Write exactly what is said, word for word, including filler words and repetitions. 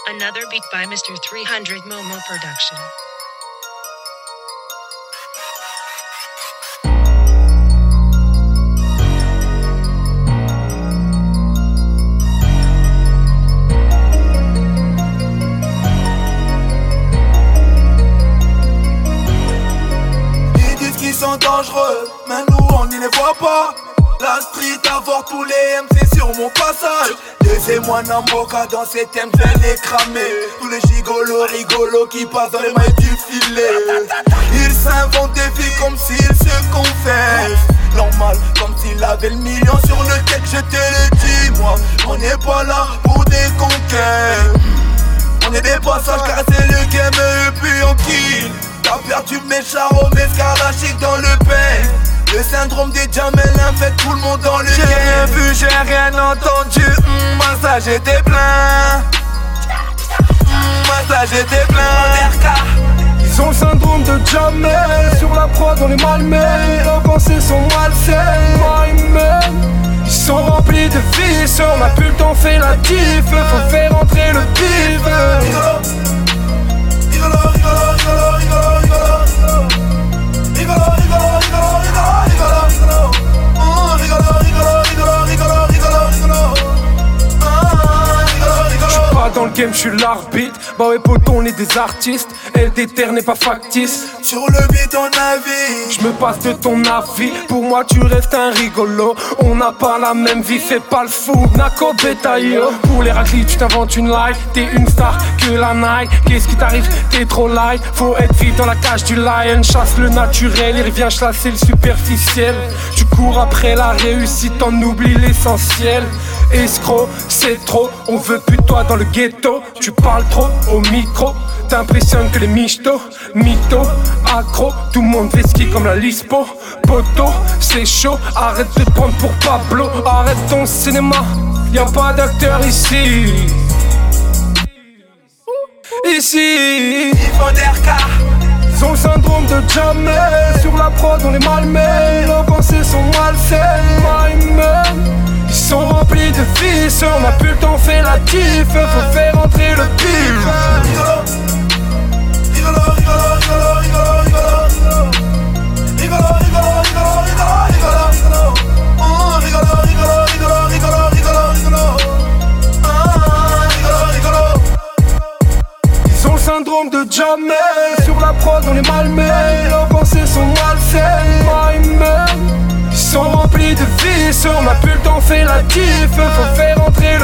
Another beat by Mister three hundred Momo Production. Ils disent qu'ils sont dangereux, mais nous on n'y les voit pas. La street avoir tous les M C sur mon passage. Laissez-moi Namboka dans ces thèmes, je vais les cramer. Tous les gigolos rigolos qui passent dans les mailles du filet. Ils s'inventent des vies comme s'ils se confessent. Normal, comme s'il avait le million sur le tête, je te le dis moi. On n'est pas là pour des conquêtes. On est des passages car c'est le game et puis on kill. T'as perdu mes charros, mes scarlachiques dans le pain. Le syndrome des Jamel infecte tout le monde dans le game. J'ai rien vu, j'ai rien entendu, mmh, moi ça j'étais plein. Mmh, moi ça j'étais plein. Ils ont le syndrome de Jamel. Sur la prod on est malmène. Nos pensées sont malsaines, my man. Ils sont remplis de vices. On a plus le temps, fait la diff. Faut faire entrer le bif. Rigolo, rigolo, rigolo, rigolo, rigolo, rigolo. Rigolo, rigolo, rigolo, rigolo, rigolo, rigolo. Oh, rigolo, rigolo, rigolo, rigolo, rigolo, rigolo. Ah, rigolo, rigolo. J'suis pas dans le game, j'suis l'arbitre. Bah ouais poton, on est des artistes. L D T R n'est pas factice. Sur le beat ton avis. J'me passe de ton avis. Pour moi tu restes un rigolo. On n'a pas la même vie, fais pas le fou. Nako Betaillot. Pour les raclis tu t'inventes une life. T'es une star que la Nike. Qu'est-ce qui t'arrive, t'es trop light. Faut être vite dans la cage du lion. Chasse le naturel, il revient chasser le superficiel. Tu cours après la réussite, t'en oublies l'essentiel. Escroc, c'est trop, on veut plus de toi dans le ghetto. Tu parles trop au micro, t'impressionnes que les michtos. Mytho, accro, tout le monde fait ski comme la Lispo. Poto, c'est chaud, arrête de te prendre pour Pablo. Arrête ton cinéma, y'a pas d'acteur ici. Ici, Ils font des R K. ils ont le syndrome de Jamel. Sur la prod on est malmène. Nos pensées sont malsaines, my man. Ils sont remplis de vices. On a plus le temps, fait la diff. Faut faire entrer le bif. Rigolo, rigolo, rigolo, rigolo, rigolo. Rigolo, rigolo, rigolo, rigolo, rigolo, rigolo. Oh, rigolo, rigolo, rigolo, rigolo, rigolo, rigolo. Ah, rigolo, rigolo. Ils ont le syndrome de Jamel. Sur la prod on est malmène. Nos pensées sont malsaines, my man. Ils sont remplis de vices. On a plus le temps, fait la diff. Faut faire entrer le